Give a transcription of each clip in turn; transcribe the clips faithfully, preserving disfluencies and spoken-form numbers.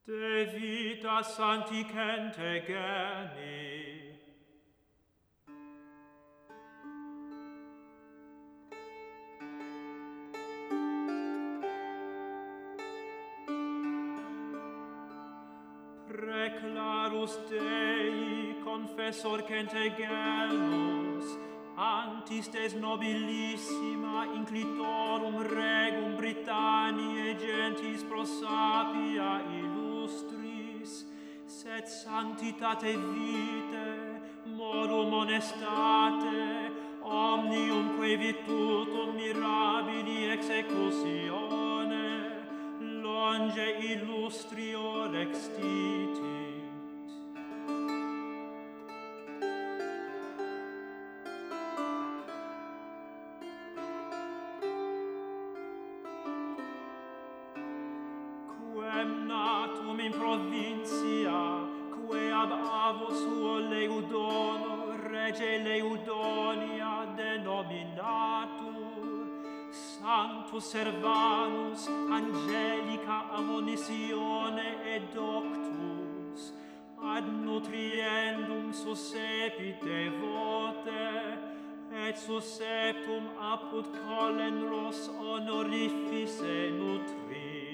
De vita sancticente geni. Preclarus Dei confessor cente genus, antis des nobilissima inclitorum regum Britanniae gentis pro sapia illustris, sed sanctitate vitae, morum honestate, omniumque virtutum mirabili execusione, longe illustrior extitit. Quem natum in provincia, quae ab avus suo Leudono, rege Leudonia denominatur, Sanctus Servanus, angelica amonitione et doctus, ad nutriendum suscepit devote, et susceptum apud colenros honorifice nutrivit.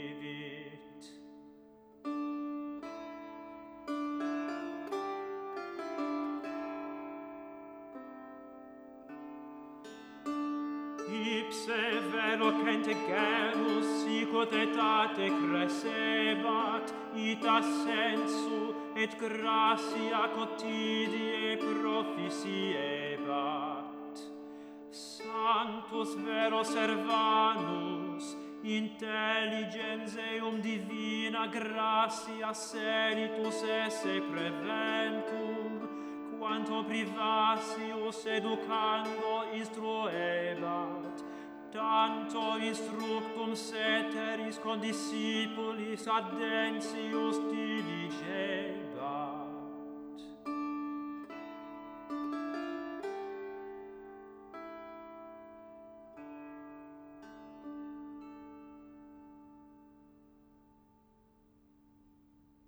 Ipse vero cente genus sicut etate crescebat, ita sensu et gratia quotidie proficiebat. Sanctus vero Servanus, intelligens eum divina gratia seritus esse preventum, quanto privasius educando instruebat, tanto instructum ceteris condiscipulis addensius diligent.